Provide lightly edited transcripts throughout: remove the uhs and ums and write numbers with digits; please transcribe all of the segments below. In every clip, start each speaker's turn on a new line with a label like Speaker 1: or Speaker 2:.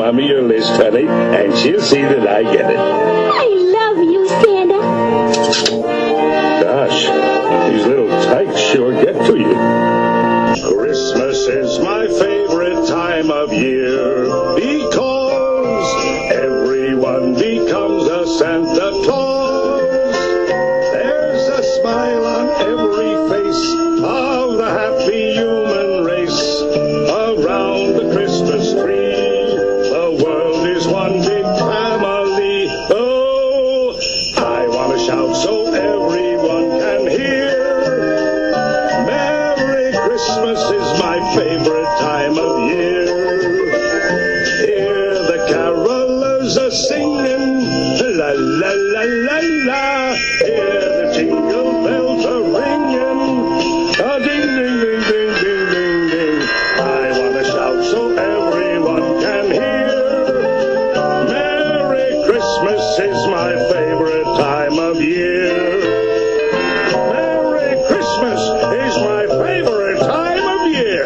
Speaker 1: Mommy your list, honey, and she'll see that I get it.
Speaker 2: I love you, Santa.
Speaker 1: Gosh, these little tykes sure get to you. Christmas is my favorite time of year because everyone becomes a Santa Claus. There's a smile on every face of the happy human race around the Christmas tree. The world is one big family. Oh, I want to shout so everyone can hear. Merry Christmas is my favorite time of year. Hear the carolers are singing, la la la la la. Hear the jingle bells are ringing, ding ding ding ding ding ding ding. I want to shout so everyone can hear. Merry Christmas is my favorite time of year. Merry Christmas is my favorite time of year.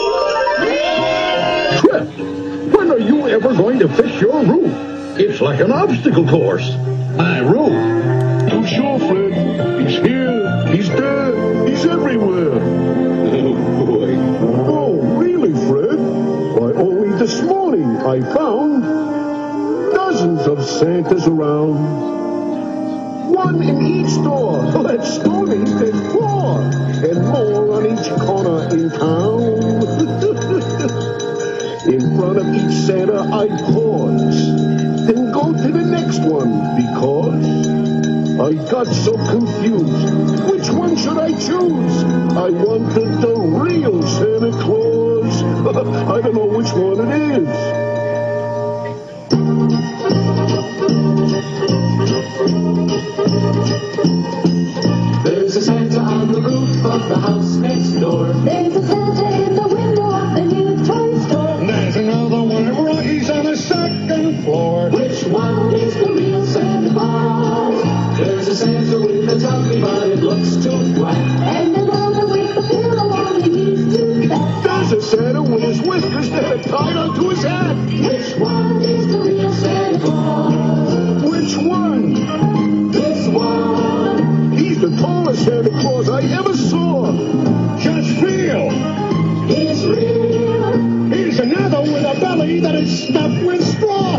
Speaker 3: Trip, when are you ever going to fix your roof? It's like an obstacle course. My roof?
Speaker 4: Too sure, Fred. He's here. He's there. He's everywhere.
Speaker 3: Oh, boy.
Speaker 4: Oh, really, Fred? Why, only this morning I found dozens of Santas around. One in each store. That's stories, there's four. And more on each corner in town. In front of each Santa I pause. Then go to the next one because I got so confused. Which one should I choose? I wanted the real Santa Claus. I don't know which one it is.
Speaker 5: There's a Santa on the roof of the house next door. There's a Santa in the window of the new toy store.
Speaker 3: There's another one right, he's on the second floor.
Speaker 5: Which one is the real Santa Claus? There's a Santa with a tummy, but it looks too flat. And another with a pillow on his knees too fat.
Speaker 4: There's a Santa with his whiskers that are tied onto his head.
Speaker 5: Which one is the real Santa Claus?
Speaker 4: Which one?
Speaker 5: This one.
Speaker 4: He's the tallest Santa Claus I ever saw.
Speaker 3: Just feel.
Speaker 5: He's real.
Speaker 3: Here's another with a belly that is stuffed with straw.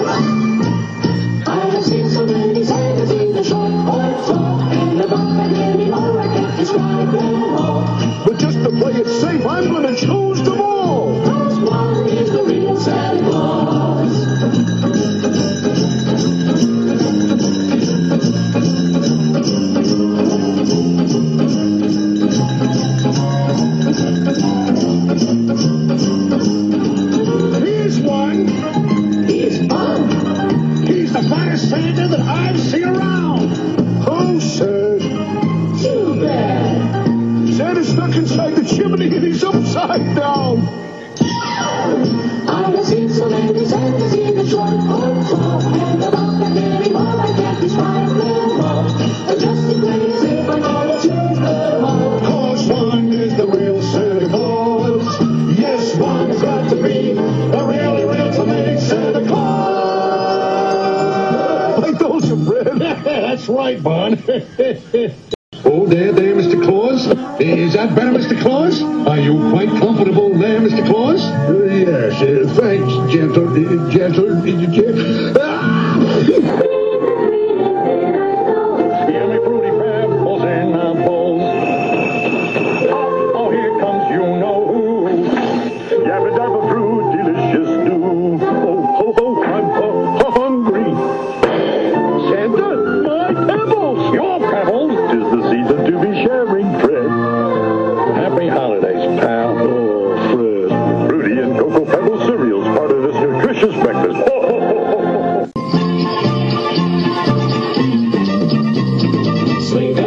Speaker 5: I have seen so many Santas in the short or tall, and about that many more I can't describe them all.
Speaker 4: But just to play it safe, I'm going to choose them all.
Speaker 5: This one is the real Santa Claus.
Speaker 3: Here's one.
Speaker 5: He's fun.
Speaker 3: He's the finest Santa that I've seen around.
Speaker 4: How sad.
Speaker 5: Too bad.
Speaker 4: Santa's stuck inside the chimney and he's upside down.
Speaker 5: I have seen so many Santas in the short or tall, and about that many more I can't describe them all. But just to play it safe, I'm gonna choose them all.
Speaker 4: Cause one is the real Santa Claus. Yes, one's got to be a really real to make Santa Claus. I told you, Fred.
Speaker 3: That's right, Bon. Oh, there, Mr. Claus. Is that better, Mr. Claus? Are you quite comfortable there, Mr. Claus?
Speaker 4: Yes, thanks, gentle.
Speaker 1: Yummy fruity pebbles in a bowl. Oh, here comes you know who. Yabba dabba fruit, delicious stew. Oh, ho, ho, I'm hungry. Santa, my pebbles, your pebbles. 'Tis the season to be sharing, Fred. Happy holidays, pal. Oh, Fred. Fruity and Cocoa Pebbles cereals, part of this nutritious breakfast. Oh, ho, ho, ho, ho.
Speaker 5: Swing